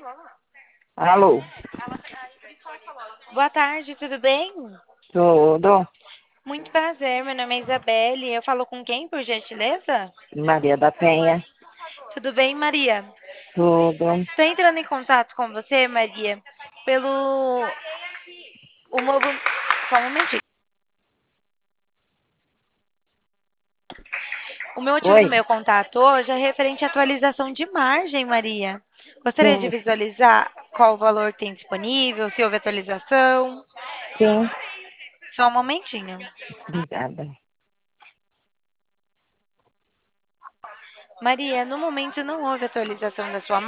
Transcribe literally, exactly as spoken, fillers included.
Alô, Boa tarde, tudo bem? tudo? Muito prazer, meu nome é Isabelle. Eu falo com quem, por gentileza? Maria da Penha, Tudo bem, Maria? tudo. Estou entrando em contato com você, Maria, pelo o movo... Só um momentinho. O meu motivo do Oi? meu contato hoje é referente à atualização de margem, Maria. Gostaria de Sim, visualizar qual o valor tem disponível, se houve atualização. sim. Só um momentinho. Obrigada. Maria, no momento não houve atualização da sua